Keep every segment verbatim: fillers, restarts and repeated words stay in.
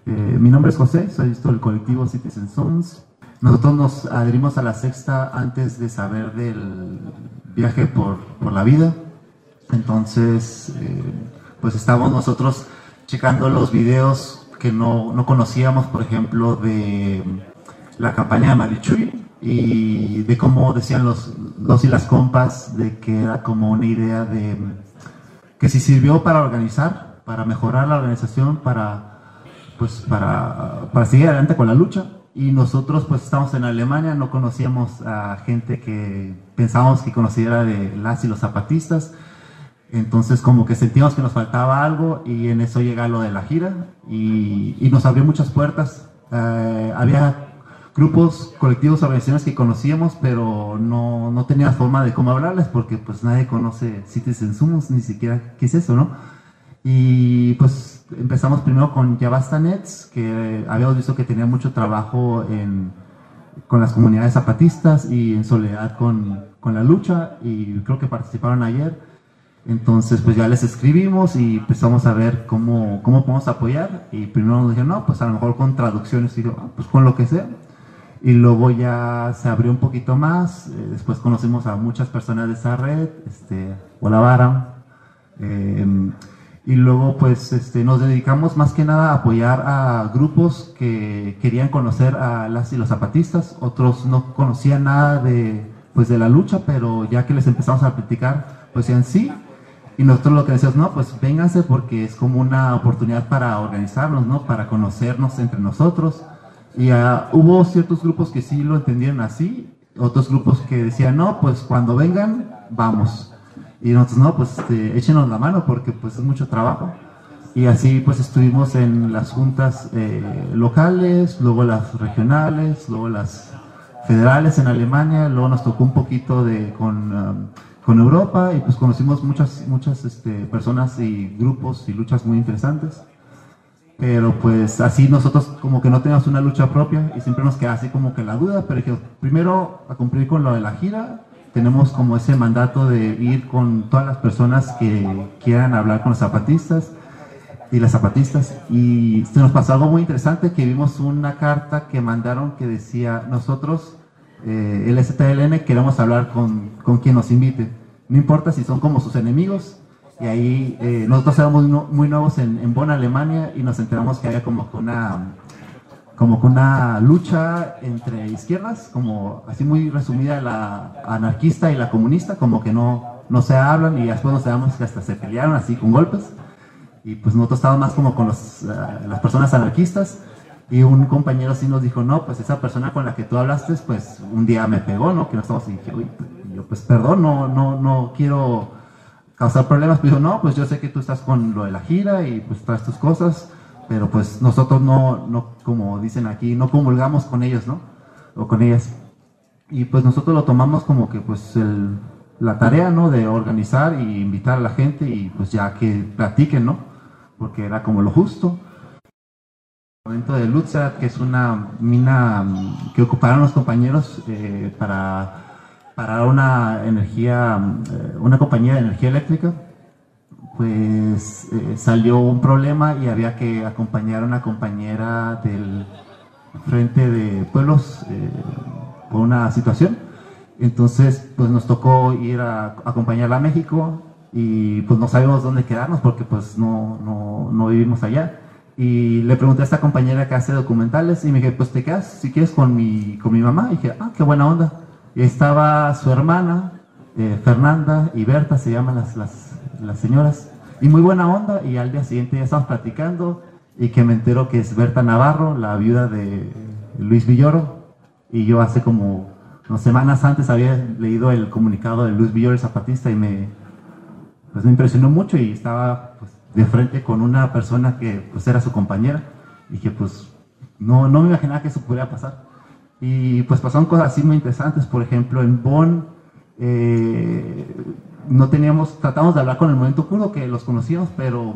Eh, mi nombre es José, soy del colectivo Citizen Sons. Nosotros nos adherimos a la Sexta antes de saber del viaje por, por la vida. Entonces, eh, pues estábamos nosotros checando los videos que no, no conocíamos, por ejemplo, de la campaña de Marichuy y de cómo decían los, los y las compas de que era como una idea de que si sirvió para organizar, para mejorar la organización, para, pues, para, para seguir adelante con la lucha. Y nosotros pues estamos en Alemania, no conocíamos a gente que pensábamos que conociera de las y los zapatistas. Entonces como que sentíamos que nos faltaba algo y en eso llega lo de la gira y, y nos abrió muchas puertas. Eh, había grupos, colectivos, organizaciones que conocíamos, pero no, no tenía forma de cómo hablarles porque pues nadie conoce Citizen Sons, ni siquiera qué es eso, ¿no? Y pues empezamos primero con Ya Basta Nets, que habíamos visto que tenía mucho trabajo en, con las comunidades zapatistas y en soledad con, con la lucha, y creo que participaron ayer. Entonces pues ya les escribimos y empezamos a ver cómo, cómo podemos apoyar, y primero nos dijeron, no, pues a lo mejor con traducciones, y yo, ah, pues con lo que sea. Y luego ya se abrió un poquito más, eh, después conocimos a muchas personas de esa red, este, Olavara, eh, y luego pues este, nos dedicamos más que nada a apoyar a grupos que querían conocer a las y los zapatistas. Otros no conocían nada de, pues, de la lucha, pero ya que les empezamos a platicar, pues decían sí. Y nosotros lo que decíamos, no, pues vénganse porque es como una oportunidad para organizarnos, ¿no? Para conocernos entre nosotros. Y uh, hubo ciertos grupos que sí lo entendieron así, otros grupos que decían, no, pues cuando vengan, vamos. Y nosotros, no, pues este, échenos la mano porque pues es mucho trabajo. Y así pues estuvimos en las juntas eh, locales, luego las regionales, luego las federales en Alemania, luego nos tocó un poquito de con, um, con Europa, y pues conocimos muchas, muchas este, personas y grupos y luchas muy interesantes. Pero pues así nosotros como que no teníamos una lucha propia y siempre nos queda así como que la duda, pero que primero a cumplir con lo de la gira. Tenemos como ese mandato de ir con todas las personas que quieran hablar con los zapatistas y las zapatistas. Y se nos pasó algo muy interesante, que vimos una carta que mandaron que decía, nosotros, eh, el S T L N, queremos hablar con, con quien nos invite. No importa si son como sus enemigos. Y ahí eh, nosotros éramos muy, muy nuevos en, en Bonn, Alemania, y nos enteramos que había como una... como con una lucha entre izquierdas, como así muy resumida, la anarquista y la comunista, como que no, no se hablan, y después nos enteramos que hasta se pelearon así con golpes, y pues nosotros estábamos más como con los, uh, las personas anarquistas, y un compañero sí nos dijo, no, pues esa persona con la que tú hablaste, pues un día me pegó, ¿no? Que no estamos, y dije, uy, y yo pues perdón, no, no, no quiero causar problemas, pero dijo, no, pues yo sé que tú estás con lo de la gira y pues traes tus cosas, pero pues nosotros no, no, como dicen aquí, no comulgamos con ellos, ¿no? O con ellas. Y pues nosotros lo tomamos como que pues el, la tarea, ¿no? De organizar y invitar a la gente y pues ya que platiquen, ¿no? Porque era como lo justo. El momento de Lutza, que es una mina que ocuparon los compañeros eh, para, para una energía, eh, una compañía de energía eléctrica. Pues eh, salió un problema y había que acompañar a una compañera del Frente de Pueblos eh, por una situación. Entonces pues nos tocó ir a, a acompañarla a México, y pues no sabíamos dónde quedarnos porque pues no, no, no vivimos allá. Y le pregunté a esta compañera que hace documentales y me dije, pues te quedas si quieres con mi, con mi mamá. Y dije, ah, qué buena onda. Y estaba su hermana, eh, Fernanda y Berta, se llaman las, las las señoras, y muy buena onda. Y al día siguiente ya estamos platicando, y que me entero que es Berta Navarro, la viuda de Luis Villoro, y yo hace como unas semanas antes había leído el comunicado de Luis Villoro, el zapatista, y me, pues me impresionó mucho, y estaba pues, de frente con una persona que pues era su compañera, y que pues no, no me imaginaba que eso pudiera pasar. Y pues pasaron cosas así muy interesantes. Por ejemplo, en Bonn eh, no teníamos, tratamos de hablar con el Movimiento Kurdo, que los conocíamos, pero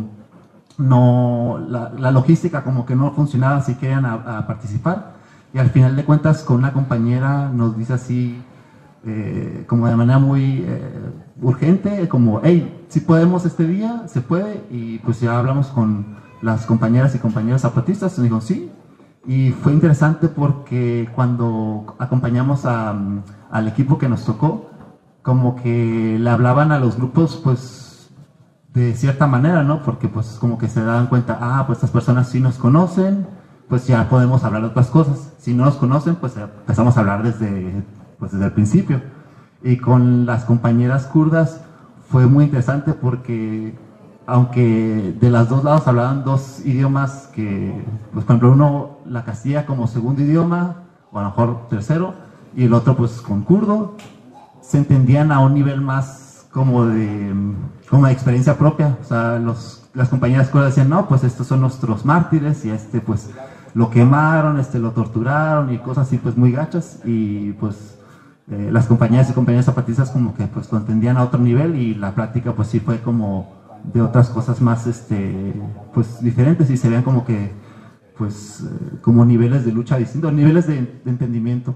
no, la, la logística como que no funcionaba, si querían a, a participar, y al final de cuentas con una compañera nos dice así, eh, como de manera muy eh, urgente, como, hey, si podemos este día, se puede, y pues ya hablamos con, las compañeras y compañeros zapatistas? Y me dijo, sí. Y fue interesante porque cuando acompañamos a, al equipo que nos tocó, como que le hablaban a los grupos, pues, de cierta manera, ¿no? Porque, pues, como que se daban cuenta, ah, pues estas personas sí nos conocen, pues ya podemos hablar de otras cosas. Si no nos conocen, pues empezamos a hablar desde, pues, desde el principio. Y con las compañeras kurdas fue muy interesante porque, aunque de los dos lados hablaban dos idiomas que, pues por ejemplo, uno la castilla como segundo idioma, o a lo mejor tercero, y el otro pues con kurdo, se entendían a un nivel más como de, como de experiencia propia. O sea, los, las compañeras kurdas decían, no, pues estos son nuestros mártires, y este pues lo quemaron, este lo torturaron, y cosas así pues muy gachas, y pues eh, las compañeras y compañeros zapatistas como que pues lo entendían a otro nivel, y la plática pues sí fue como de otras cosas más este pues diferentes, y se vean como que pues eh, como niveles de lucha distintos, niveles de, de entendimiento.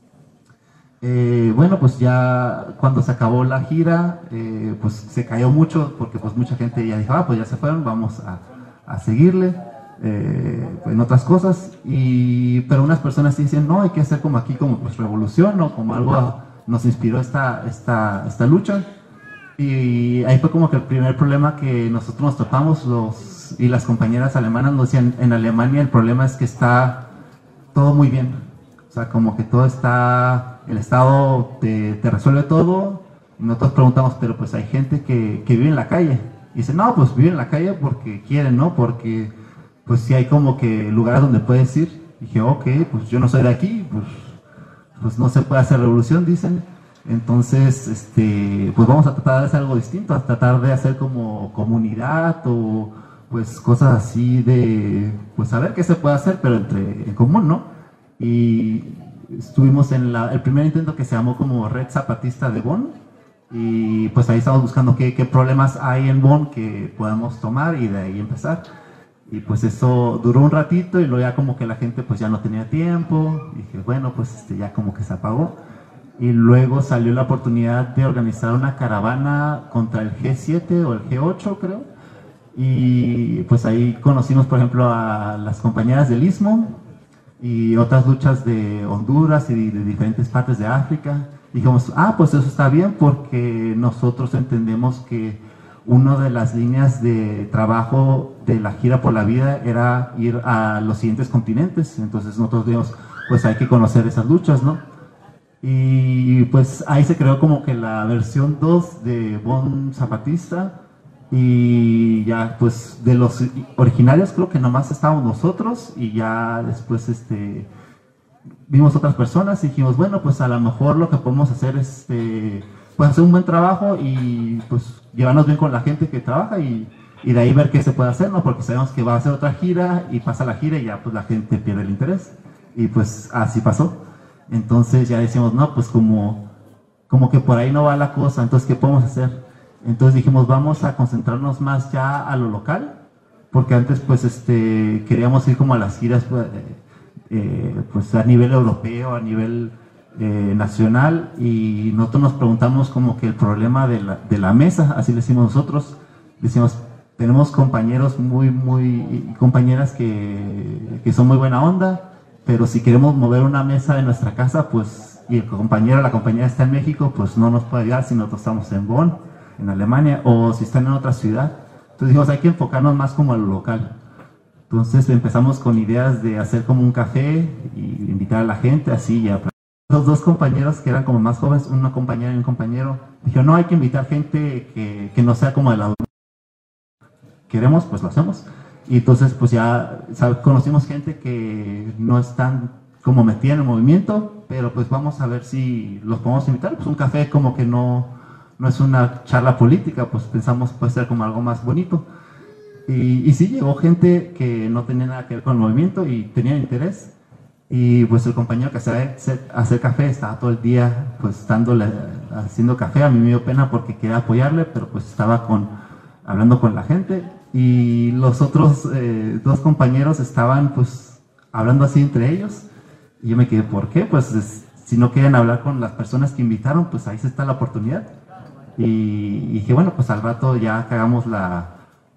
Eh, bueno, pues ya cuando se acabó la gira, eh, pues se cayó mucho, porque pues mucha gente ya dijo, ah, pues ya se fueron, vamos a, a seguirle eh, en otras cosas, y pero unas personas sí dicen, no, hay que hacer como aquí, como pues revolución, o como algo nos inspiró esta, esta, esta lucha. Y ahí fue como que el primer problema que nosotros nos topamos, los, y las compañeras alemanas nos decían, en Alemania el problema es que está todo muy bien, o sea, como que todo está, el Estado te, te resuelve todo, y nosotros preguntamos, pero pues hay gente que, que vive en la calle, y dicen, no, pues vive en la calle porque quieren, ¿no? Porque pues sí hay como que lugares donde puedes ir. Y dije, ok, pues yo no soy de aquí, pues, pues no se puede hacer revolución, dicen. Entonces, este, pues vamos a tratar de hacer algo distinto, a tratar de hacer como comunidad, o pues cosas así de, pues a ver qué se puede hacer, pero entre en común, ¿no? Y estuvimos en la, el primer intento que se llamó como Red Zapatista de Bonn, y pues ahí estamos buscando qué, qué problemas hay en Bonn que podamos tomar, y de ahí empezar. Y pues eso duró un ratito, y luego ya como que la gente pues ya no tenía tiempo, y dije, bueno, pues este, ya como que se apagó. Y luego salió la oportunidad de organizar una caravana contra el G siete o el G ocho, creo. Y pues ahí conocimos, por ejemplo, a las compañeras del Istmo y otras luchas de Honduras y de diferentes partes de África. Dijimos, ah, pues eso está bien, porque nosotros entendemos que una de las líneas de trabajo de la gira por la vida era ir a los siguientes continentes. Entonces nosotros dijimos, pues hay que conocer esas luchas, ¿no? Y pues ahí se creó como que la versión dos de Bonn Zapatista, y ya pues de los originarios creo que nomás estábamos nosotros, y ya después este vimos otras personas y dijimos, bueno, pues a lo mejor lo que podemos hacer es este, pues hacer un buen trabajo, y pues llevarnos bien con la gente que trabaja, y, y de ahí ver qué se puede hacer, ¿no? Porque sabemos que va a hacer otra gira, y pasa la gira y ya pues la gente pierde el interés, y pues así pasó. Entonces ya decimos, no, pues como, como que por ahí no va la cosa, entonces ¿qué podemos hacer? Entonces dijimos, vamos a concentrarnos más ya a lo local, porque antes pues este, queríamos ir como a las giras pues, eh, pues a nivel europeo, a nivel eh, nacional, y nosotros nos preguntamos como que el problema de la, de la mesa, así le decimos nosotros, decimos, tenemos compañeros muy, muy, compañeras que, que son muy buena onda, pero si queremos mover una mesa de nuestra casa, pues, y el compañero o la compañera está en México, pues no nos puede ayudar si nosotros estamos en Bonn, en Alemania, o si están en otra ciudad. Entonces dijimos, hay que enfocarnos más como a lo local. Entonces empezamos con ideas de hacer como un café, y invitar a la gente, así ya. Los dos compañeros que eran como más jóvenes, una compañera y un compañero, dijeron, no, hay que invitar gente que, que no sea como de la... Queremos, pues lo hacemos. Y entonces pues ya ¿sabes? Conocimos gente que no están como metida en el movimiento, pero pues vamos a ver si los podemos invitar. Pues un café como que no, no es una charla política, pues pensamos puede ser como algo más bonito. Y, y sí, llegó gente que no tenía nada que ver con el movimiento y tenía interés. Y pues el compañero que sabe hacer café estaba todo el día pues dándole, haciendo café. A mí me dio pena porque quería apoyarle, pero pues estaba con, hablando con la gente. Y los otros eh, dos compañeros estaban pues hablando así entre ellos, y yo me quedé, ¿por qué? Pues es, si no quieren hablar con las personas que invitaron, pues ahí está la oportunidad. Y, y dije, bueno, pues al rato ya que hagamos la,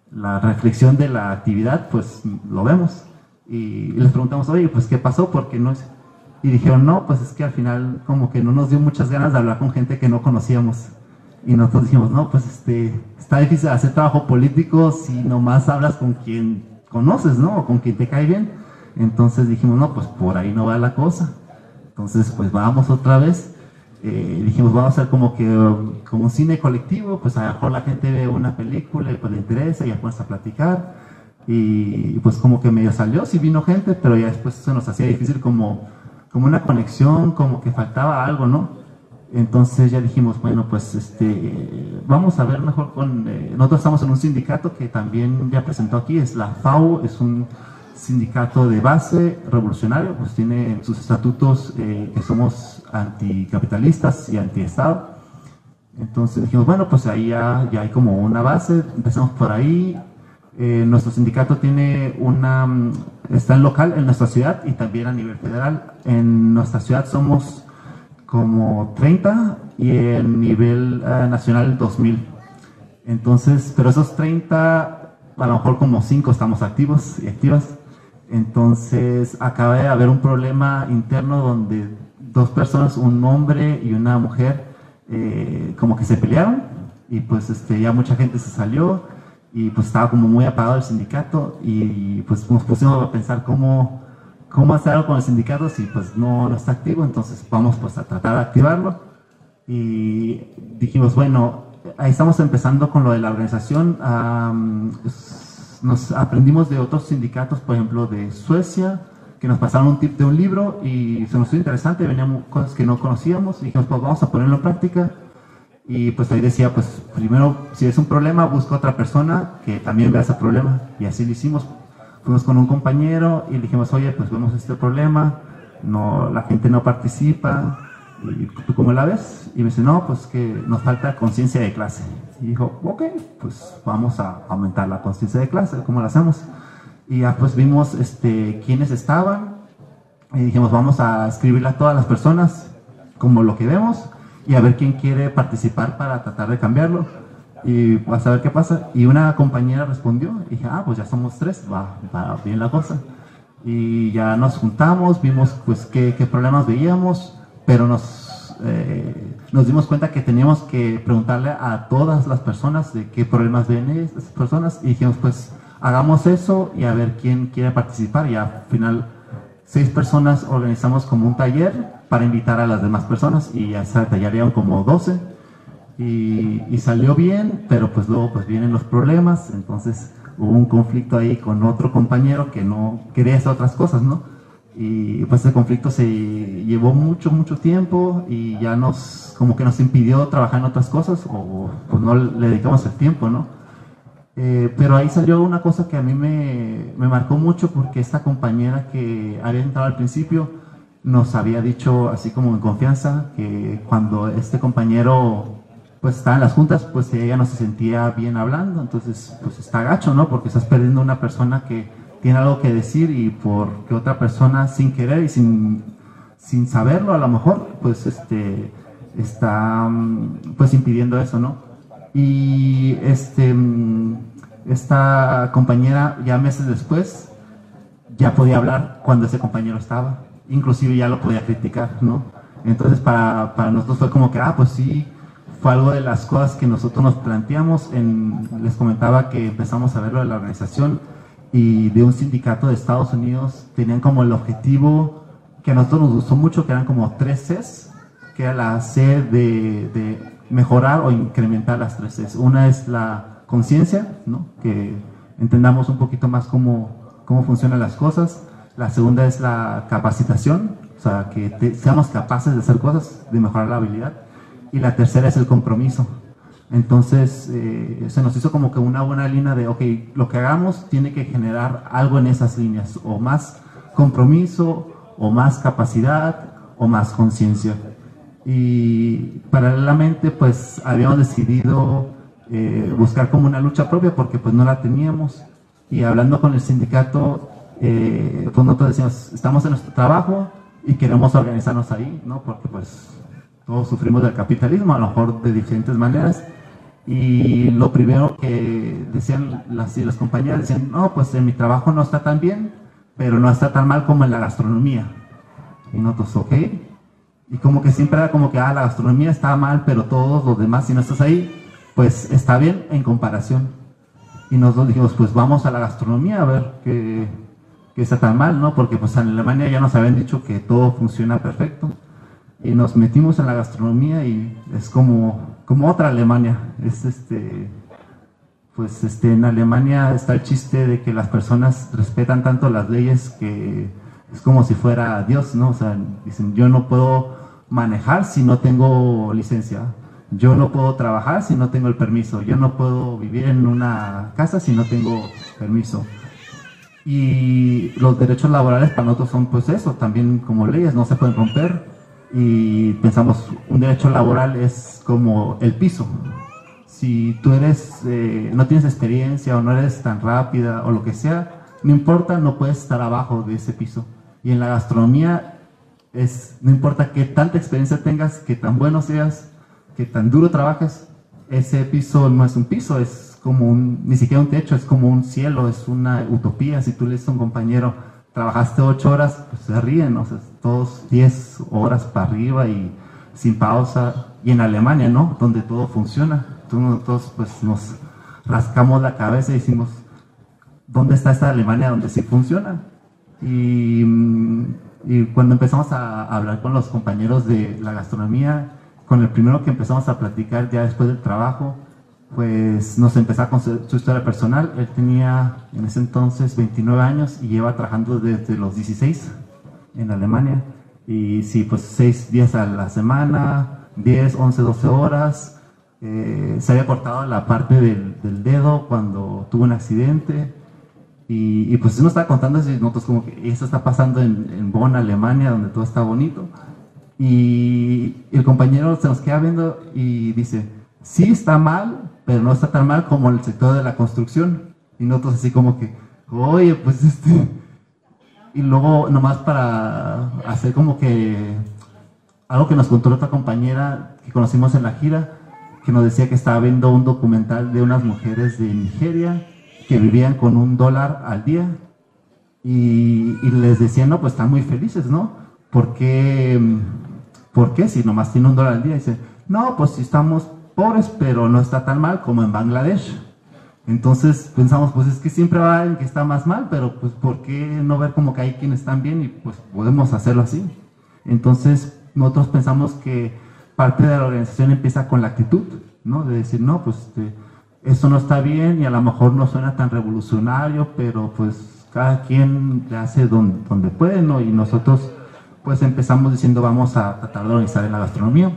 la reflexión de la actividad, pues lo vemos. Y les preguntamos, oye, pues ¿qué pasó? ¿Por qué no? Y dijeron, no, pues es que al final como que no nos dio muchas ganas de hablar con gente que no conocíamos. Y nosotros dijimos, no, pues este, está difícil hacer trabajo político si nomás hablas con quien conoces, ¿no? O con quien te cae bien. Entonces dijimos, no, pues por ahí no va la cosa. Entonces, pues vamos otra vez. Eh, dijimos, vamos a hacer como que como un cine colectivo, pues a lo mejor la gente ve una película y pues le interesa y ya pones a platicar. Y pues como que medio salió, sí vino gente, pero ya después se nos hacía difícil como, como una conexión, como que faltaba algo, ¿no? Entonces ya dijimos, bueno, pues este, vamos a ver mejor con... Eh, nosotros estamos en un sindicato que también ya presentó aquí, es la F A U, es un sindicato de base revolucionario, pues tiene en sus estatutos eh, que somos anticapitalistas y antiestado. Entonces dijimos, bueno, pues ahí ya, ya hay como una base, empezamos por ahí. Eh, nuestro sindicato tiene una, está en local en nuestra ciudad y también a nivel federal. En nuestra ciudad somos como treinta y en nivel uh, nacional dos mil. Entonces, pero esos treinta, a lo mejor como cinco estamos activos y activas. Entonces, acaba de haber un problema interno donde dos personas, un hombre y una mujer, eh, como que se pelearon y pues este, ya mucha gente se salió y pues estaba como muy apagado el sindicato y pues nos pusimos a pensar cómo, cómo hacer algo con el sindicato si pues no, no está activo. Entonces vamos pues a tratar de activarlo y dijimos, bueno, ahí estamos empezando con lo de la organización. Um, nos aprendimos de otros sindicatos, por ejemplo de Suecia, que nos pasaron un tip de un libro y se nos hizo interesante, venían cosas que no conocíamos y dijimos, pues vamos a ponerlo en práctica. Y pues ahí decía, pues primero, si es un problema, busca otra persona que también vea ese problema. Y así lo hicimos. Fuimos con un compañero y le dijimos, oye, pues vemos este problema, no, la gente no participa, ¿y tú cómo la ves? Y me dice, no, pues que nos falta conciencia de clase. Y dijo, ok, pues vamos a aumentar la conciencia de clase, ¿cómo la hacemos? Y ya pues vimos este, quiénes estaban y dijimos, vamos a escribirle a todas las personas como lo que vemos y a ver quién quiere participar para tratar de cambiarlo y pues a ver qué pasa. Y una compañera respondió y dije, ah, pues ya somos tres, va, va bien la cosa. Y ya nos juntamos, vimos pues qué, qué problemas veíamos, pero nos, eh, nos dimos cuenta que teníamos que preguntarle a todas las personas de qué problemas ven estas personas y dijimos, pues hagamos eso y a ver quién quiere participar. Y al final seis personas organizamos como un taller para invitar a las demás personas y ya se tallarían como doce y, y salió bien, pero pues luego pues vienen los problemas. Entonces hubo un conflicto ahí con otro compañero que no quería hacer otras cosas, ¿no? Y pues ese conflicto se llevó mucho, mucho tiempo y ya nos, como que nos impidió trabajar en otras cosas o pues no le dedicamos el tiempo, ¿no? Eh, pero ahí salió una cosa que a mí me, me marcó mucho porque esta compañera que había entrado al principio nos había dicho así como en confianza que cuando este compañero pues estaba en las juntas pues ella no se sentía bien hablando. Entonces pues está gacho, ¿no? Porque estás perdiendo una persona que tiene algo que decir y porque otra persona sin querer y sin, sin saberlo a lo mejor pues este está pues impidiendo eso, ¿no? Y este esta compañera ya meses después ya podía hablar cuando ese compañero estaba, inclusive ya lo podía criticar, ¿no? Entonces para, para nosotros fue como que, ah, pues sí, fue algo de las cosas que nosotros nos planteamos. En, les comentaba que empezamos a ver lo de la organización y de un sindicato de Estados Unidos, tenían como el objetivo que a nosotros nos gustó mucho, que eran como tres Cs, que era la C de, de mejorar o incrementar las tres Cs. Una es la conciencia, ¿no? Que entendamos un poquito más cómo, cómo funcionan las cosas. La segunda es la capacitación, o sea, que te, seamos capaces de hacer cosas, de mejorar la habilidad. Y la tercera es el compromiso. Entonces, eh, se nos hizo como que una buena línea de, ok, lo que hagamos tiene que generar algo en esas líneas, o más compromiso, o más capacidad, o más conciencia. Y paralelamente, pues, habíamos decidido eh, buscar como una lucha propia, porque pues no la teníamos. Y hablando con el sindicato, eh, pues nosotros decíamos, estamos en nuestro trabajo y queremos organizarnos ahí, ¿no? Porque pues todos sufrimos del capitalismo, a lo mejor de diferentes maneras. Y lo primero que decían las, las compañeras, decían, no, pues en mi trabajo no está tan bien, pero no está tan mal como en la gastronomía. Y nosotros, ok. Y como que siempre era como que, ah, la gastronomía está mal, pero todos los demás, si no estás ahí, pues está bien en comparación. Y nosotros dijimos, pues vamos a la gastronomía a ver qué, qué está tan mal, ¿no? Porque pues en Alemania ya nos habían dicho que todo funciona perfecto. Y nos metimos en la gastronomía y es como, como otra Alemania. Es este, pues este, en Alemania está el chiste de que las personas respetan tanto las leyes que es como si fuera Dios, ¿no? O sea, dicen, yo no puedo manejar si no tengo licencia. Yo no puedo trabajar si no tengo el permiso. Yo no puedo vivir en una casa si no tengo permiso. Y los derechos laborales para nosotros son pues eso, también como leyes, no se pueden romper. Y pensamos, un derecho laboral es como el piso. Si tú eres, eh, no tienes experiencia o no eres tan rápida o lo que sea, no importa, no puedes estar abajo de ese piso. Y en la gastronomía, es, no importa qué tanta experiencia tengas, qué tan bueno seas, qué tan duro trabajes, ese piso no es un piso, es como un, ni siquiera un techo, es como un cielo, es una utopía. Si tú le dices a un compañero, trabajaste ocho horas, pues se ríen, o sea, todos diez horas para arriba y sin pausa. Y en Alemania, ¿no? Donde todo funciona. Entonces nosotros pues nos rascamos la cabeza y decimos, ¿dónde está esta Alemania donde sí funciona? Y, y cuando empezamos a hablar con los compañeros de la gastronomía, con el primero que empezamos a platicar ya después del trabajo, pues nos empezó con su, su historia personal. Él tenía en ese entonces veintinueve años y lleva trabajando desde los dieciséis en Alemania. Y sí, pues seis días a la semana, diez, once, doce horas. Eh, se había cortado la parte del, del dedo cuando tuvo un accidente. Y, y pues él nos estaba contando eso y nosotros como que eso está pasando en, en Bonn, Alemania, donde todo está bonito. Y el compañero se nos queda viendo y dice, sí está mal, pero no está tan mal como el sector de la construcción. Y nosotros así como que, oye, pues este... Y luego nomás para hacer como que algo que nos contó otra compañera que conocimos en la gira, que nos decía que estaba viendo un documental de unas mujeres de Nigeria que vivían con un dólar al día y, y les decían, no, pues están muy felices, ¿no? ¿Por qué, ¿Por qué si nomás tiene un dólar al día? Y dice, no, pues si estamos pobres, pero no está tan mal como en Bangladesh. Entonces pensamos, pues es que siempre va a alguien que está más mal, pero pues ¿por qué no ver como que hay quienes están bien y pues podemos hacerlo así? Entonces nosotros pensamos que parte de la organización empieza con la actitud, ¿no? De decir, no, pues este, esto no está bien y a lo mejor no suena tan revolucionario, pero pues cada quien le hace donde, donde puede, ¿no? Y nosotros pues empezamos diciendo, vamos a tratar de organizar en la gastronomía.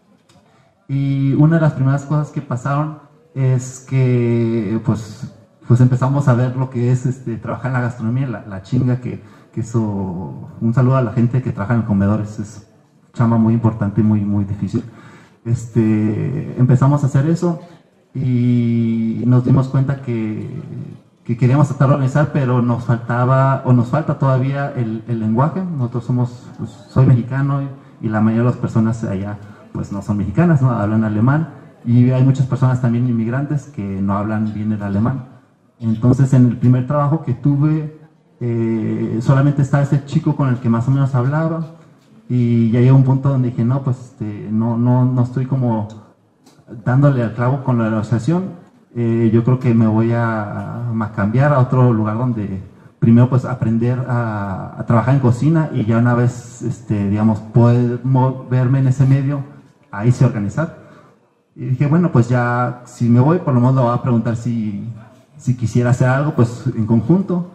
Y una de las primeras cosas que pasaron es que pues, pues empezamos a ver lo que es este, trabajar en la gastronomía, la, la chinga que, que eso, un saludo a la gente que trabaja en comedores, es chamba muy importante y muy, muy difícil. Este, empezamos a hacer eso y nos dimos cuenta que, que queríamos tratar de organizar, pero nos faltaba, o nos falta todavía el, el lenguaje. Nosotros somos, pues, soy mexicano y, y la mayoría de las personas allá pues no son mexicanas, ¿no? Hablan alemán. Y hay muchas personas también inmigrantes que no hablan bien el alemán. Entonces, en el primer trabajo que tuve, eh, solamente estaba ese chico con el que más o menos hablaba. Y ya llegó un punto donde dije, no, pues este, no, no, no estoy como dándole al clavo con la negociación. Eh, yo creo que me voy a, a cambiar a otro lugar donde primero pues aprender a, a trabajar en cocina y ya una vez, este, digamos, poder moverme en ese medio, ahí sí organizar. Y dije, bueno, pues ya, si me voy, por lo menos le voy a preguntar si, si quisiera hacer algo, pues en conjunto.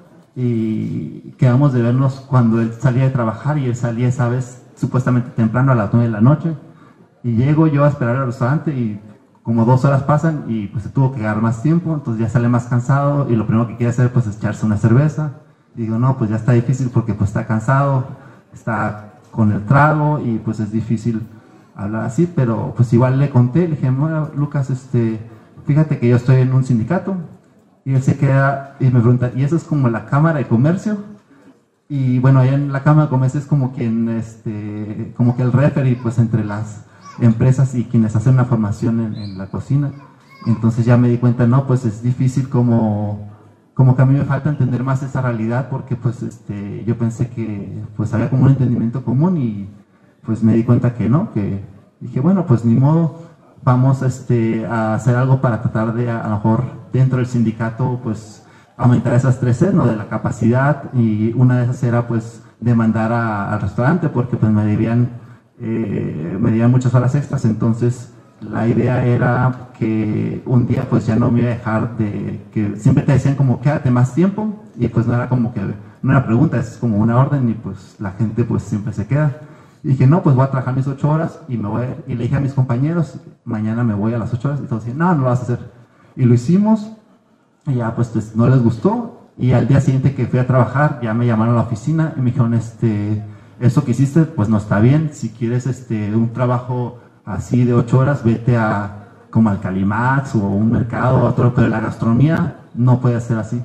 Y quedamos de vernos cuando él salía de trabajar y él salía esa vez supuestamente temprano a las nueve de la noche. Y llego yo a esperar al restaurante y como dos horas pasan y pues se tuvo que quedar más tiempo, entonces ya sale más cansado y lo primero que quiere hacer pues es echarse una cerveza. Y digo, no, pues ya está difícil porque pues está cansado, está con el trago y pues es difícil hablar así, pero pues igual le conté, le dije, bueno, Lucas, este, fíjate que yo estoy en un sindicato. Y él se queda y me pregunta, ¿y eso es como la Cámara de Comercio? Y bueno, ahí en la Cámara de Comercio es como quien, este, como que el referee pues entre las empresas y quienes hacen una formación en, en la cocina. Entonces ya me di cuenta, no, pues es difícil como, como que a mí me falta entender más esa realidad, porque pues este, yo pensé que pues había como un entendimiento común y pues me di cuenta que no, que dije, bueno, pues ni modo, vamos este, a hacer algo para tratar de, a, a lo mejor dentro del sindicato, pues aumentar esas tres C, ¿no? De la capacidad, y una de esas era pues demandar a, al restaurante, porque pues me debían, eh, me debían muchas horas extras. Entonces la idea era que un día pues ya no me iba a dejar de, que siempre te decían como quédate más tiempo, y pues no era como que, no era pregunta, es como una orden, y pues la gente pues siempre se queda. Y dije, no, pues voy a trabajar mis ocho horas y me voy, y le dije a mis compañeros, mañana me voy a las ocho horas, y todos decían, no, no lo vas a hacer. Y lo hicimos, y ya pues, pues no les gustó, y al día siguiente que fui a trabajar, ya me llamaron a la oficina y me dijeron, este, eso que hiciste pues no está bien, si quieres este, un trabajo así de ocho horas, vete a como al Calimax o un mercado, otro, pero la gastronomía no puede ser así.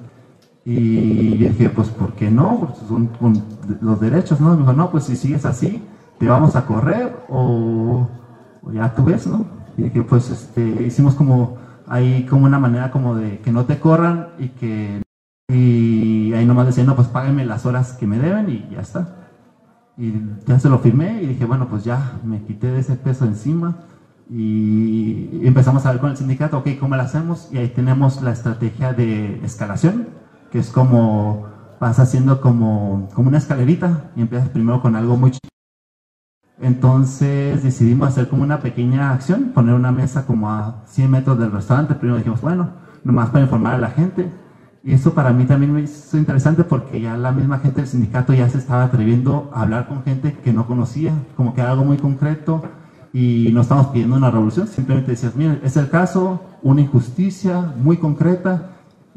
Y yo dije, pues ¿por qué no? Pues son con los derechos, ¿no? Me dijo, no, pues si sigues así, te vamos a correr o, o ya tú ves, ¿no? Y dije, pues este, hicimos como ahí como una manera como de que no te corran, y que y ahí nomás decían, no, pues páguenme las horas que me deben y ya está. Y ya se lo firmé y dije, bueno, pues ya me quité de ese peso encima, y empezamos a ver con el sindicato, ok, ¿cómo lo hacemos? Y ahí tenemos la estrategia de escalación, que es como vas haciendo como, como una escalerita, y empiezas primero con algo muy chiquito. Entonces decidimos hacer como una pequeña acción, poner una mesa como a cien metros del restaurante. Primero dijimos, bueno, nomás para informar a la gente. Y eso para mí también me hizo interesante, porque ya la misma gente del sindicato ya se estaba atreviendo a hablar con gente que no conocía, como que era algo muy concreto, y no estamos pidiendo una revolución, simplemente decías, mira, es el caso, una injusticia muy concreta,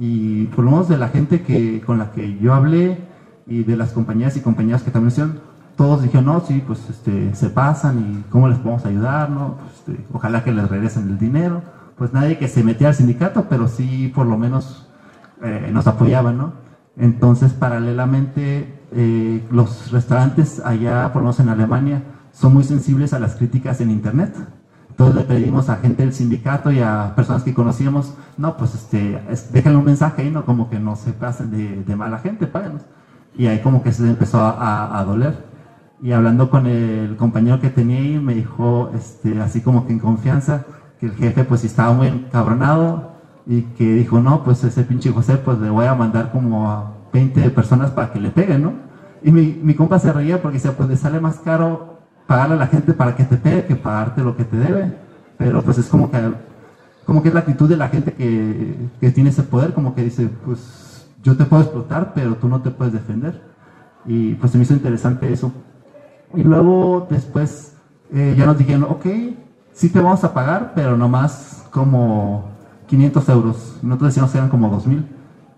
y por lo menos de la gente que, con la que yo hablé, y de las compañías y compañeras que también hicieron, todos dijeron, no, sí, pues este, se pasan, y cómo les podemos ayudar, ¿no? Pues, este, ojalá que les regresen el dinero. Pues nadie que se metía al sindicato, pero sí por lo menos Eh, nos apoyaban, ¿no? Entonces, paralelamente, eh, los restaurantes allá, por lo menos en Alemania, son muy sensibles a las críticas en internet. Entonces le pedimos a gente del sindicato y a personas que conocíamos, no, pues este, es, déjenle un mensaje ahí, ¿no? Como que no se pasen de, de mala gente, páganos. Y ahí como que se empezó a, a, a doler. Y hablando con el compañero que tenía ahí, me dijo, este, así como que en confianza, que el jefe pues estaba muy encabronado, y que dijo, no, pues ese pinche José, pues le voy a mandar como a veinte personas para que le peguen, ¿no? Y mi, mi compa se reía porque decía, pues le sale más caro pagarle a la gente para que te pegue que pagarte lo que te debe. Pero pues es como que, como que es la actitud de la gente que, que tiene ese poder, como que dice, pues yo te puedo explotar, pero tú no te puedes defender. Y pues se me hizo interesante eso. Y luego después eh, ya nos dijeron, ok, sí te vamos a pagar, pero nomás como quinientos euros. Nosotros decíamos que eran como dos mil.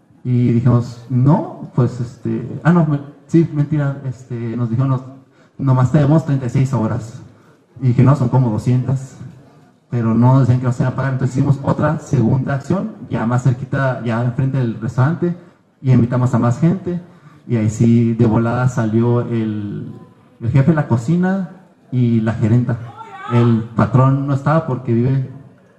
Y dijimos, no, pues este. Ah, no, me, sí, mentira. Este, nos dijeron, no, nomás tenemos treinta y seis horas. Y dije, no, son como doscientas. Pero no decían que nos iban a pagar. Entonces hicimos otra segunda acción, ya más cerquita, ya enfrente del restaurante. Y invitamos a más gente. Y ahí sí, de volada salió el, el jefe de la cocina y la gerenta. El patrón no estaba porque vive.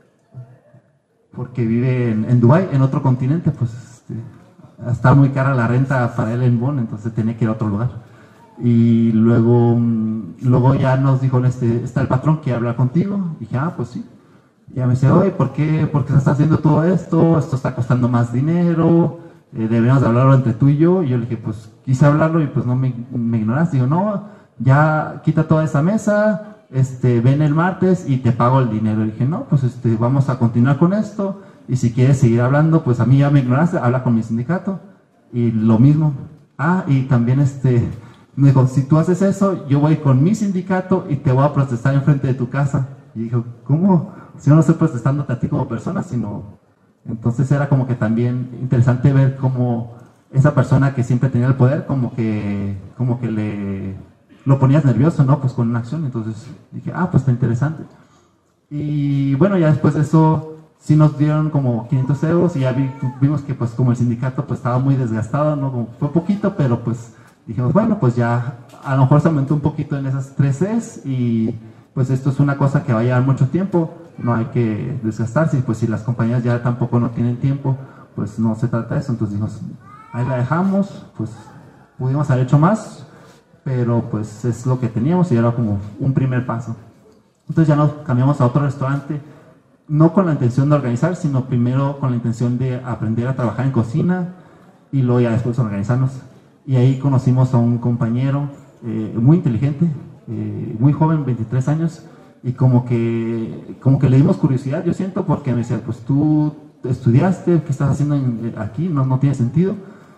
porque vive en, en Dubái, en otro continente, pues este, está muy cara la renta para él en Bonn, entonces tenía que ir a otro lugar. Y luego, luego ya nos dijo, este, está el patrón, quiere hablar contigo. Y dije, ah, pues sí. Y ya me dice, oye, ¿por qué, ¿por qué se está haciendo todo esto? Esto está costando más dinero, eh, deberíamos de hablarlo entre tú y yo. Y yo le dije, pues quise hablarlo y pues no me, me ignoraste. Digo, no, ya quita toda esa mesa, este, ven el martes y te pago el dinero. Y dije, no, pues este, vamos a continuar con esto, y si quieres seguir hablando, pues a mí ya me ignoraste, habla con mi sindicato. Y lo mismo. Ah, y también este, me dijo, si tú haces eso, yo voy con mi sindicato y te voy a protestar enfrente de tu casa. Y dijo, ¿cómo? Si yo no estoy protestándote a ti como persona, sino... Entonces era como que también interesante ver cómo esa persona que siempre tenía el poder, como que, como que le... lo ponías nervioso, ¿no? Pues con una acción. Entonces dije, ah, pues está interesante. Y bueno, ya después de eso sí nos dieron como quinientos euros, y ya vi, vimos que pues como el sindicato pues estaba muy desgastado, ¿no? Como fue poquito, pero pues dijimos, bueno, pues ya a lo mejor se aumentó un poquito en esas tres Cs, y, pues esto es una cosa que va a llevar mucho tiempo, no hay que desgastarse, y pues si las compañías ya tampoco no tienen tiempo, pues no se trata de eso. Entonces dijimos, ahí la dejamos, pues pudimos haber hecho más, pero pues es lo que teníamos y era como un primer paso. Entonces ya nos cambiamos a otro restaurante, no con la intención de organizar, sino primero con la intención de aprender a trabajar en cocina y luego ya después organizarnos. Y ahí conocimos a un compañero eh, muy inteligente, eh, muy joven, veintitrés años, y como que, como que le dimos curiosidad, yo siento, porque me decía, pues tú estudiaste, ¿qué estás haciendo en, aquí? No, no tiene sentido.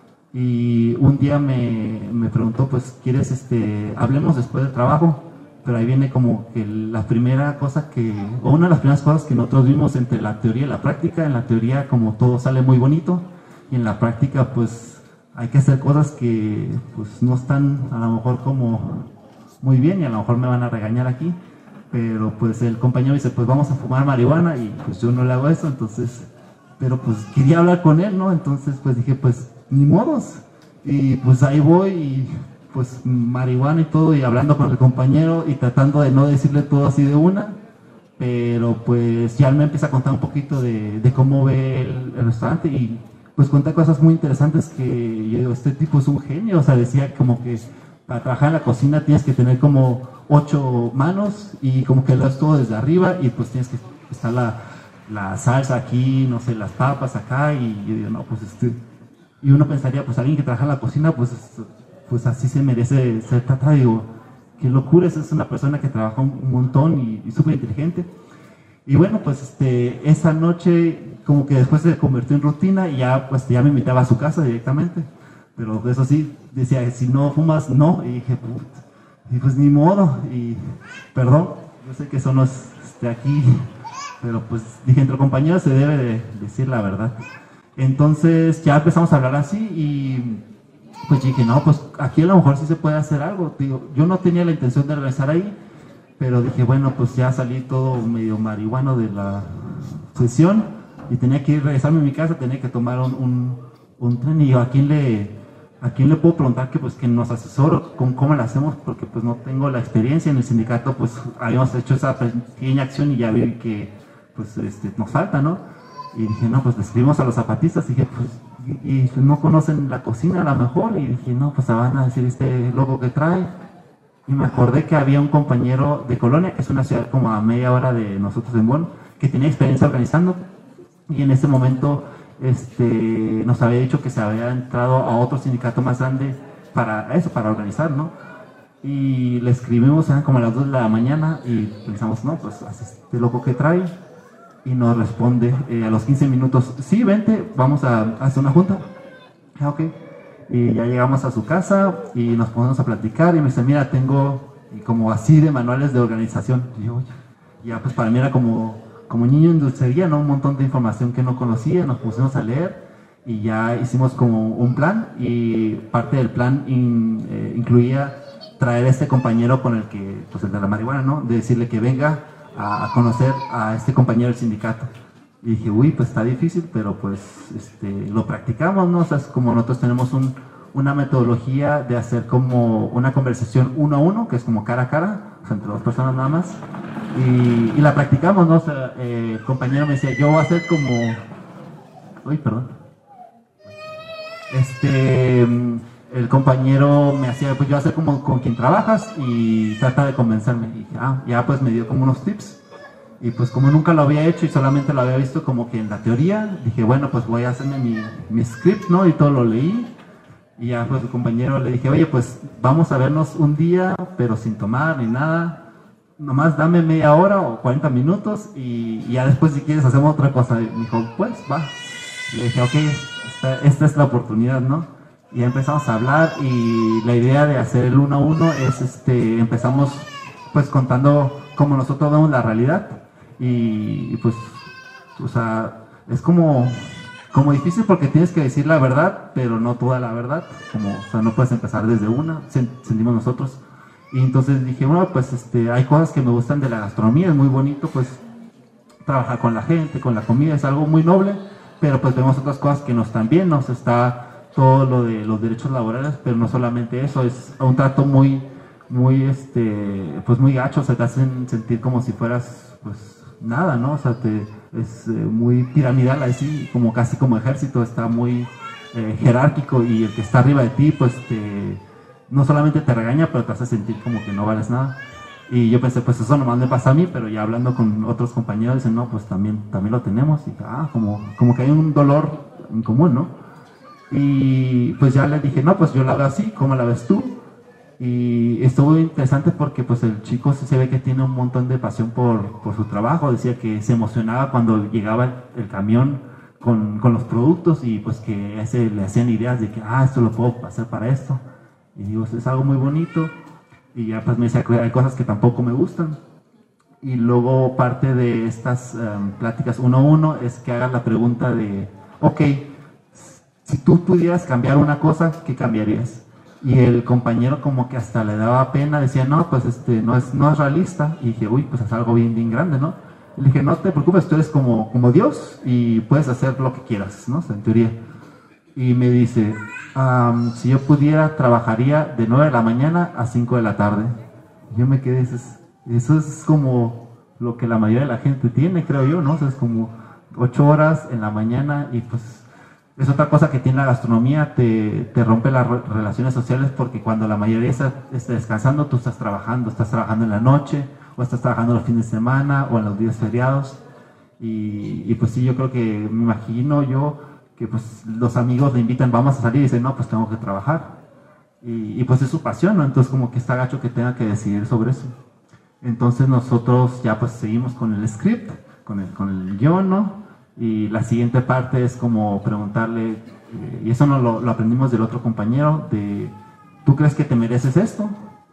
Y un día me, me preguntó, pues, ¿quieres, este, hablemos después del trabajo? Pero ahí viene como que la primera cosa que, o una de las primeras cosas que nosotros vimos entre la teoría y la práctica. En la teoría como todo sale muy bonito, y en la práctica pues hay que hacer cosas que pues no están a lo mejor como muy bien, y a lo mejor me van a regañar aquí, pero pues el compañero dice, pues vamos a fumar marihuana, y pues yo no le hago eso, entonces, pero pues quería hablar con él, ¿no? Entonces pues dije, pues ni modos, y pues ahí voy, y pues marihuana y todo, y hablando con el compañero y tratando de no decirle todo así de una, pero pues ya él me empieza a contar un poquito de, de cómo ve el, el restaurante, y pues cuenta cosas muy interesantes que yo digo, este tipo es un genio. O sea, decía como que para trabajar en la cocina tienes que tener como ocho manos, y como que lo es todo desde arriba, y pues tienes que estar la, la salsa aquí, no sé, las papas acá, y yo digo, no, pues este, y uno pensaría, pues alguien que trabaja en la cocina, pues pues así se merece ser tratado. Digo, qué locura, esa es una persona que trabaja un, un montón y, y súper inteligente. Y bueno, pues este, esa noche como que después se convirtió en rutina, y ya pues ya me invitaba a su casa directamente, pero eso sí, decía, si no fumas, no, y dije, pues, y pues ni modo, y perdón, yo sé que eso no es este, aquí, pero pues dije, entre compañeros se debe de decir la verdad. Entonces ya empezamos a hablar así, y pues dije, no, pues aquí a lo mejor sí se puede hacer algo. Digo, yo no tenía la intención de regresar ahí, pero dije, bueno, pues ya salí todo medio marihuano de la sesión, y tenía que ir, regresarme a mi casa, tenía que tomar un, un, un tren, y yo, ¿a quién le, a quién le puedo preguntar que pues que nos asesore con cómo lo hacemos? Porque pues no tengo la experiencia. En el sindicato pues habíamos hecho esa pequeña acción, y ya vi que pues este, nos falta, ¿no? Y dije, no, pues le escribimos a los zapatistas, y dije, pues, y, y no conocen la cocina a lo mejor, y dije, no, pues se van a decir este loco que trae. Y me acordé que había un compañero de Colonia, que es una ciudad como a media hora de nosotros en Bonn, que tenía experiencia organizando, y en ese momento este, nos había dicho que se había entrado a otro sindicato más grande para eso, para organizar, ¿no? Y le escribimos, eran como a las dos de la mañana, y pensamos, no, pues este loco que trae. Y nos responde eh, a los quince minutos, sí, vente, vamos a, a hacer una junta. Ah, ok. Y ya llegamos a su casa y nos ponemos a platicar, y me dice, mira, tengo como así de manuales de organización. Y yo, ya pues para mí era como, como niño en dulcería, ¿no? Un montón de información que no conocía, nos pusimos a leer, y ya hicimos como un plan, y parte del plan in, eh, incluía traer a este compañero con el que, pues el de la marihuana, ¿no? De decirle que venga a conocer a este compañero del sindicato. Y dije, uy, pues está difícil, pero pues este, lo practicamos, ¿no? O sea, es como nosotros tenemos un, una metodología de hacer como una conversación uno a uno, que es como cara a cara, o sea, entre dos personas nada más, y, y la practicamos, ¿no? O sea, eh, el compañero me decía, yo voy a hacer como... Uy, perdón. Este... El compañero me hacía, pues yo hacer como con quien trabajas, y trata de convencerme. Y dije, ah, ya pues me dio como unos tips. Y pues como nunca lo había hecho y solamente lo había visto como que en la teoría, dije, bueno, pues voy a hacerme mi, mi script, ¿no? Y todo lo leí. Y ya pues el compañero le dije, oye, pues vamos a vernos un día, pero sin tomar ni nada. Nomás dame media hora o cuarenta minutos, y, y ya después si quieres hacemos otra cosa. Y me dijo, pues va. Y le dije, ok, esta, esta es la oportunidad, ¿no? Y empezamos a hablar, y la idea de hacer el uno a uno es, este, empezamos pues contando cómo nosotros vemos la realidad, y, y pues, o sea, es como, como difícil porque tienes que decir la verdad, pero no toda la verdad, como, o sea, no puedes empezar desde una, sentimos nosotros. Y entonces dije, bueno, pues este, hay cosas que me gustan de la gastronomía, es muy bonito, pues, trabajar con la gente, con la comida, es algo muy noble, pero pues vemos otras cosas que no están bien, nos está todo lo de los derechos laborales, pero no solamente eso, es un trato muy, muy, este, pues muy gachos, se te hacen sentir como si fueras, pues, nada, ¿no? O sea, te, es eh, muy piramidal, así, como casi como ejército, está muy eh, jerárquico, y el que está arriba de ti, pues, te, no solamente te regaña, pero te hace sentir como que no vales nada. Y yo pensé, pues eso nomás me pasa a mí, pero ya hablando con otros compañeros, dicen, no, pues también, también lo tenemos, y ah, como, como que hay un dolor en común, ¿no? Y pues ya le dije, no, pues yo la veo así, ¿cómo la ves tú? Y estuvo interesante porque pues el chico se ve que tiene un montón de pasión por, por su trabajo. Decía que se emocionaba cuando llegaba el, el camión con, con los productos, y pues que ese, le hacían ideas de que, ah, esto lo puedo hacer para esto. Y digo, es algo muy bonito. Y ya pues me decía que hay cosas que tampoco me gustan. Y luego parte de estas um, pláticas uno a uno es que hagas la pregunta de, ok, si tú pudieras cambiar una cosa, ¿qué cambiarías? Y el compañero como que hasta le daba pena, decía, no, pues este, no es, no es realista. Y dije, uy, pues es algo bien, bien grande, ¿no? Y le dije, no te preocupes, tú eres como, como Dios y puedes hacer lo que quieras, ¿no? O sea, en teoría. Y me dice, um, si yo pudiera, trabajaría de nueve de la mañana a cinco de la tarde. Y yo me quedé, eso es, eso es como lo que la mayoría de la gente tiene, creo yo, ¿no? O sea, es como ocho horas en la mañana, y pues es otra cosa que tiene la gastronomía, te, te rompe las re relaciones sociales, porque cuando la mayoría está, está descansando, tú estás trabajando, estás trabajando en la noche, o estás trabajando los fines de semana, o en los días feriados. Y, y pues sí, yo creo que, me imagino yo, que pues los amigos le invitan, vamos a salir, y dicen, no, pues tengo que trabajar. Y, y pues es su pasión, ¿no? Entonces como que está gacho que tenga que decidir sobre eso. Entonces nosotros ya pues seguimos con el script, con el, con el guión, ¿no? Y la siguiente parte es como preguntarle, eh, y eso no lo, lo aprendimos del otro compañero, de, ¿tú crees que te mereces esto?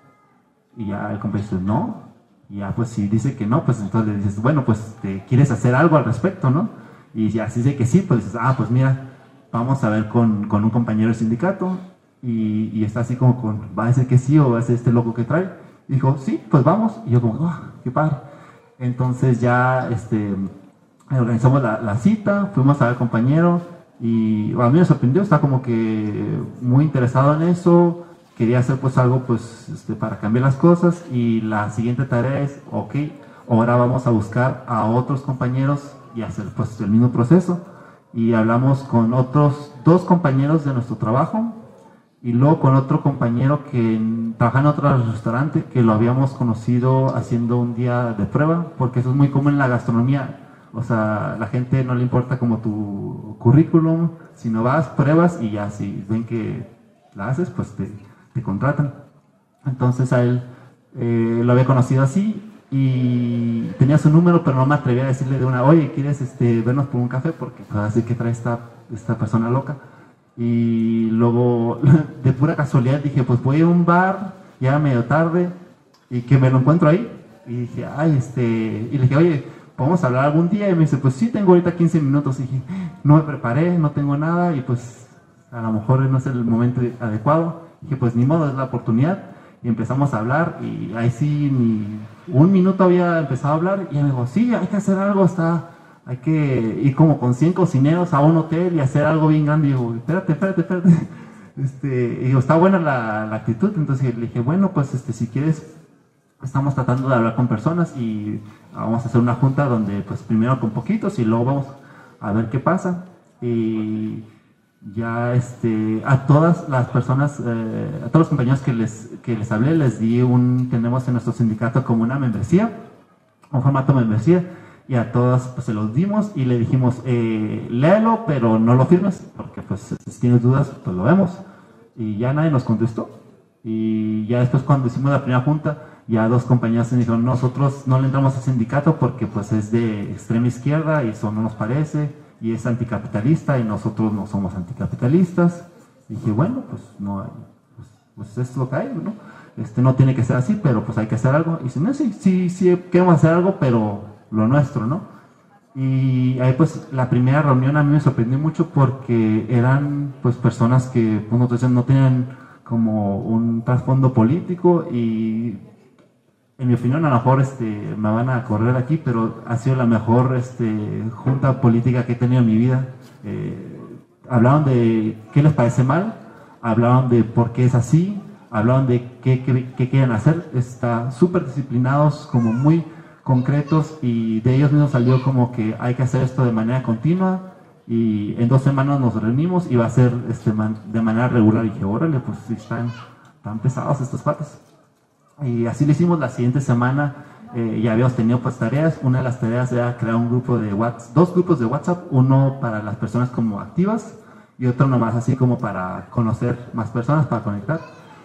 Y ya el compañero dice, no. Y ya pues si dice que no, pues entonces le dices, bueno, pues te quieres hacer algo al respecto, ¿no? Y ya si dice que sí, pues dices, ah, pues mira, vamos a ver con, con un compañero del sindicato, y, y está así como con, va a decir que sí o va a ser este loco que trae. Y dijo, sí, pues vamos. Y yo como, oh, qué padre. Entonces ya, este... organizamos la, la cita, fuimos a ver al compañero, y bueno, a mí me sorprendió, está como que muy interesado en eso, quería hacer pues algo pues este, para cambiar las cosas. Y la siguiente tarea es, ok, ahora vamos a buscar a otros compañeros y hacer pues el mismo proceso. Y hablamos con otros dos compañeros de nuestro trabajo, y luego con otro compañero que trabaja en otro restaurante, que lo habíamos conocido haciendo un día de prueba, porque eso es muy común en la gastronomía. O sea, la gente no le importa como tu currículum, sino vas, pruebas, y ya si ven que la haces, pues te, te contratan. Entonces a él eh, lo había conocido así, y tenía su número, pero no me atreví a decirle de una, oye, ¿quieres este, vernos por un café? Porque pues, así que trae esta, esta persona loca. Y luego, de pura casualidad, dije, pues voy a un bar, ya medio tarde, y que me lo encuentro ahí. Y dije, ay, este, y le dije, oye, ¿podemos hablar algún día? Y me dice, pues sí, tengo ahorita quince minutos. Y dije, no me preparé, no tengo nada, y pues a lo mejor no es el momento adecuado. Y dije, pues ni modo, es la oportunidad. Y empezamos a hablar, y ahí sí, ni un minuto había empezado a hablar, y me dijo, sí, hay que hacer algo, está, hay que ir como con cien cocineros a un hotel y hacer algo bien grande. Y digo, espérate, espérate, espérate. Este, y digo, está buena la, la actitud. Entonces le dije, bueno, pues este, si quieres, estamos tratando de hablar con personas, y vamos a hacer una junta donde pues primero con poquitos, y luego vamos a ver qué pasa. Y ya este, a todas las personas, eh, a todos los compañeros que les, que les hablé, les di un, tenemos en nuestro sindicato como una membresía, un formato de membresía, y a todas pues se los dimos, y le dijimos, eh, léelo, pero no lo firmes, porque pues si tienes dudas, pues lo vemos. Y ya nadie nos contestó. Y ya después, cuando hicimos la primera junta, ya dos compañeros se dijeron, nosotros no le entramos al sindicato porque pues es de extrema izquierda, y eso no nos parece, y es anticapitalista, y nosotros no somos anticapitalistas. Y dije, bueno, pues no hay, pues, pues es lo que hay, ¿no? Este, no tiene que ser así, pero pues hay que hacer algo. Y dicen, no, sí, sí, sí, queremos hacer algo, pero lo nuestro, ¿no? Y ahí pues la primera reunión a mí me sorprendió mucho, porque eran pues personas que, pues, nosotros no tenían como un trasfondo político, y en mi opinión, a lo mejor este, me van a correr aquí, pero ha sido la mejor este, junta política que he tenido en mi vida. Eh, hablaron de qué les parece mal, hablaron de por qué es así, hablaban de qué, qué, qué quieren hacer, está súper disciplinados, como muy concretos, y de ellos mismos salió como que hay que hacer esto de manera continua, y en dos semanas nos reunimos y va a ser este, man, de manera regular. Y dije, órale, pues sí, están, están pesados estos patos. Y así lo hicimos. La siguiente semana eh, ya habíamos tenido pues tareas. Una de las tareas era crear un grupo de WhatsApp, dos grupos de WhatsApp, uno para las personas como activas y otro nomás así como para conocer más personas, para conectar.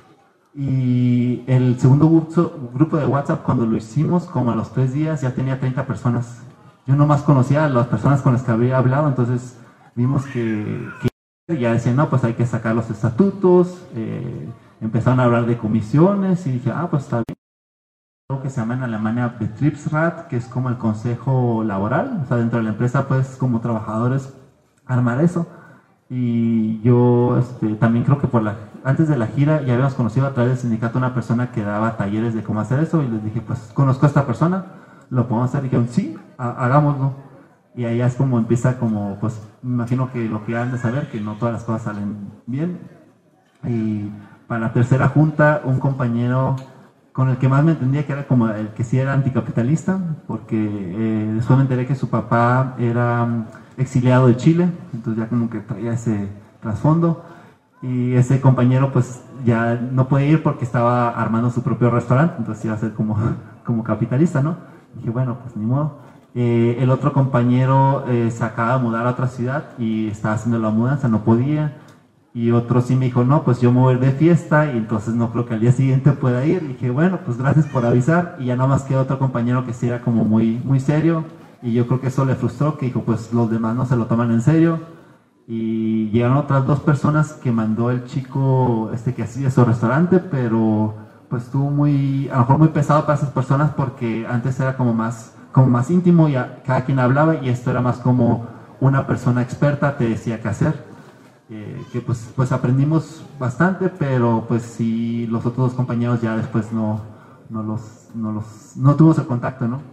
Y el segundo grupo de WhatsApp, cuando lo hicimos, como a los tres días, ya tenía treinta personas. Yo nomás conocía a las personas con las que había hablado, entonces vimos que, que ya decían, no, pues hay que sacar los estatutos, eh, empezaron a hablar de comisiones, y dije, ah, pues está bien. Algo que se llama en Alemania Betriebsrat, que es como el consejo laboral, o sea, dentro de la empresa, pues como trabajadores, armar eso. Y yo este, también creo que por la, antes de la gira ya habíamos conocido a través del sindicato una persona que daba talleres de cómo hacer eso, y les dije, pues conozco a esta persona, lo podemos hacer. Y dijeron, sí, hagámoslo. Y ahí es como empieza, como, pues me imagino que lo que han de saber, que no todas las cosas salen bien. Y para la tercera junta, un compañero con el que más me entendía, que era como el que sí era anticapitalista, porque eh, después me enteré que su papá era exiliado de Chile, entonces ya como que traía ese trasfondo, y ese compañero pues ya no puede ir porque estaba armando su propio restaurante, entonces iba a ser como, como capitalista, ¿no? Y dije, bueno, pues ni modo. Eh, el otro compañero eh, se acaba de mudar a otra ciudad y estaba haciendo la mudanza, no podía. Y otro sí me dijo, no, pues yo me voy de fiesta y entonces no creo que al día siguiente pueda ir. Y dije, bueno, pues gracias por avisar. Y ya nada más quedó otro compañero que sí era como muy, muy serio. Y yo creo que eso le frustró, que dijo, pues los demás no se lo toman en serio. Y llegaron otras dos personas que mandó el chico este que hacía su restaurante, pero pues estuvo muy, a lo mejor muy pesado para esas personas, porque antes era como más, como más íntimo y a, cada quien hablaba, y esto era más como una persona experta te decía qué hacer. Eh, que pues, pues aprendimos bastante, pero pues sí, los otros dos compañeros ya después no, no los, no los, no tuvimos el contacto, ¿no?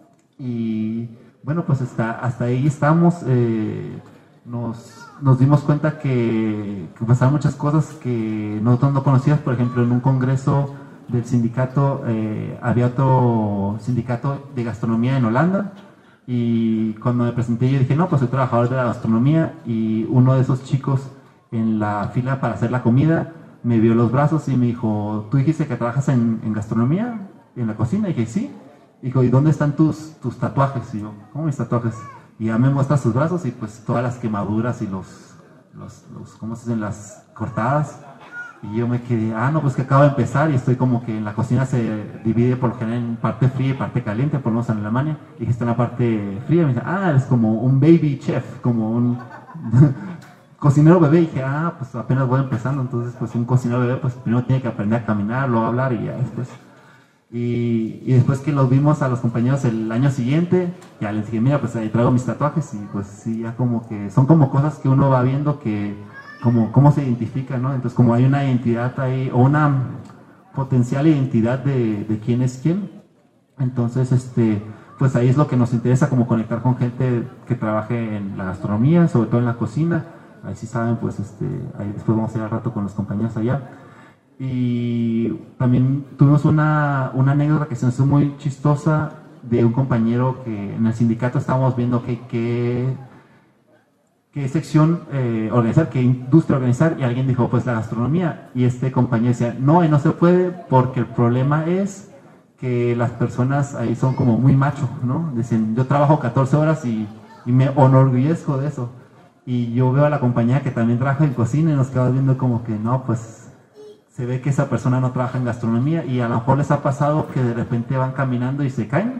Y bueno, pues hasta, hasta ahí estamos. Eh, nos, nos dimos cuenta que, que pasaban muchas cosas que nosotros no conocíamos. Por ejemplo, en un congreso del sindicato, eh, había otro sindicato de gastronomía en Holanda. Y cuando me presenté yo dije, no, pues soy trabajador de la gastronomía, y uno de esos chicos en la fila para hacer la comida me vio los brazos y me dijo, ¿tú dijiste que trabajas en, en gastronomía, en la cocina? Y dije, sí. Dijo, ¿y dónde están tus, tus tatuajes? Y yo, ¿cómo mis tatuajes? Y ya me muestra sus brazos y pues todas las quemaduras y los, los, los ¿cómo se dicen? Las cortadas. Y yo me quedé, ah, no, pues que acabo de empezar y estoy como que en la cocina se divide por lo general en parte fría y parte caliente, por lo menos en Alemania. Y dije, está en la parte fría. Y me dice, ah, es como un baby chef, como un cocinero bebé. Y dije, ah, pues apenas voy empezando. Entonces, pues un cocinero bebé, pues primero tiene que aprender a caminar, luego a hablar y ya después. Y, y después que los vimos a los compañeros el año siguiente, ya les dije, mira, pues ahí traigo mis tatuajes. Y pues sí, ya como que son como cosas que uno va viendo que como cómo se identifica, ¿no? Entonces, como hay una identidad ahí, o una potencial identidad de, de quién es quién, entonces, este, pues ahí es lo que nos interesa, como conectar con gente que trabaje en la gastronomía, sobre todo en la cocina. Ahí sí saben, pues, este, ahí después vamos a ir al rato con los compañeros allá. Y también tuvimos una, una anécdota que se nos hizo muy chistosa, de un compañero que en el sindicato estábamos viendo que, que qué sección eh, organizar, qué industria organizar, y alguien dijo, pues la gastronomía, y este compañero decía, no, y no se puede, porque el problema es que las personas ahí son como muy macho, ¿no? Dicen, yo trabajo catorce horas y, y me enorgullezco de eso, y yo veo a la compañía que también trabaja en cocina, y nos quedamos viendo como que, no, pues se ve que esa persona no trabaja en gastronomía, y a lo mejor les ha pasado que de repente van caminando y se caen,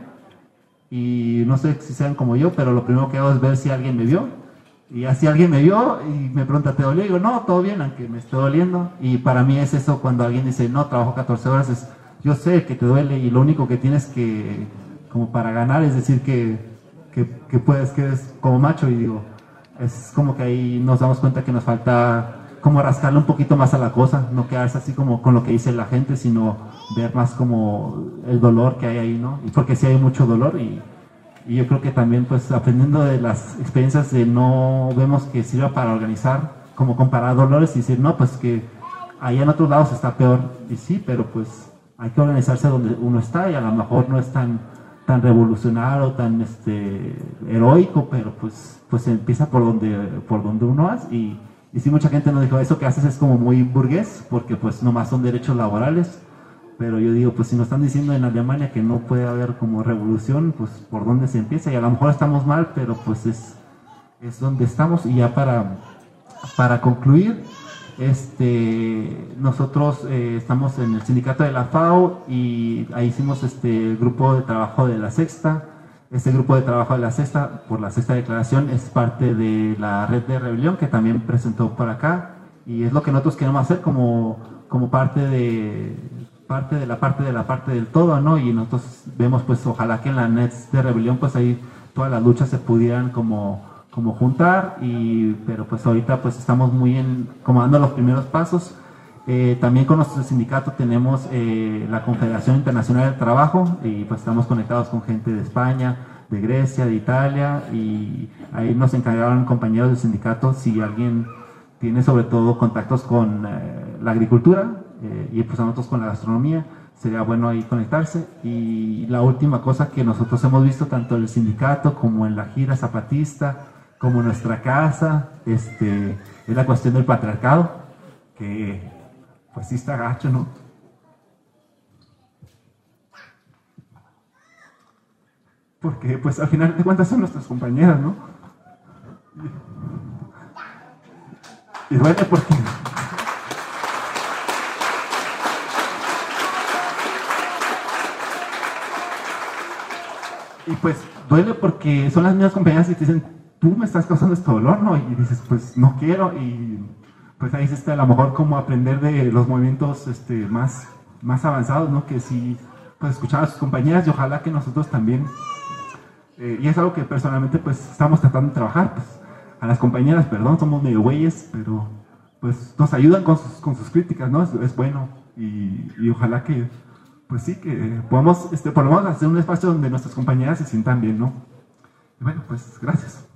y no sé si sean como yo, pero lo primero que hago es ver si alguien me vio. Y así alguien me vio y me pregunta, ¿te dolió? Y digo, no, todo bien, aunque me esté doliendo. Y para mí es eso, cuando alguien dice, no, trabajo catorce horas, es, yo sé que te duele y lo único que tienes que, como para ganar, es decir que, que, que puedes, que eres como macho. Y digo, es como que ahí nos damos cuenta que nos falta como rascarle un poquito más a la cosa, no quedarse así como con lo que dice la gente, sino ver más como el dolor que hay ahí, ¿no? Y porque sí hay mucho dolor, y Y yo creo que también, pues, aprendiendo de las experiencias de no vemos que sirva para organizar, como comparar dolores y decir, no, pues que allá en otros lados está peor, y sí, pero pues hay que organizarse donde uno está, y a lo mejor no es tan, tan revolucionario, tan este, heroico, pero pues, pues se empieza por donde, por donde uno hace, y, y sí, mucha gente nos dijo, eso que haces es como muy burgués, porque pues nomás son derechos laborales. Pero yo digo, pues si nos están diciendo en Alemania que no puede haber como revolución, pues por dónde se empieza, y a lo mejor estamos mal, pero pues es, es donde estamos. Y ya para, para concluir, este, nosotros eh, estamos en el sindicato de la FAO, y ahí hicimos este el grupo de trabajo de la Sexta. Este grupo de trabajo de la Sexta, por la Sexta Declaración, es parte de la Red de Rebelión, que también presentó por acá, y es lo que nosotros queremos hacer como, como parte de... parte de la parte de la parte del todo, ¿no? Y nosotros vemos, pues, ojalá que en la Nets de Rebelión, pues, ahí todas las luchas se pudieran como, como juntar, y, pero pues ahorita, pues, estamos muy en, como dando los primeros pasos. Eh, también con nuestro sindicato tenemos eh, la Confederación Internacional del Trabajo, y pues estamos conectados con gente de España, de Grecia, de Italia, y ahí nos encargaron compañeros del sindicato si alguien tiene sobre todo contactos con eh, la agricultura, Eh, y pues a nosotros con la gastronomía, sería bueno ahí conectarse. Y la última cosa que nosotros hemos visto tanto en el sindicato como en la gira zapatista, como en nuestra casa, este, es la cuestión del patriarcado, que pues sí está gacho, ¿no? Porque pues al final de cuentas son nuestras compañeras, ¿no? Y, y duele porque... Y pues duele porque son las mismas compañeras que te dicen, tú me estás causando este dolor, ¿no? Y dices, pues no quiero, y pues ahí está a lo mejor como aprender de los movimientos este, más, más avanzados, ¿no? Que sí, pues escuchar a sus compañeras, y ojalá que nosotros también, eh, y es algo que personalmente pues estamos tratando de trabajar, pues a las compañeras, perdón, somos medio güeyes, pero pues nos ayudan con sus, con sus críticas, ¿no? Es, es bueno, y, y ojalá que... pues sí, que podamos, este, por lo menos hacer un espacio donde nuestras compañeras se sientan bien, ¿no? Y bueno, pues gracias.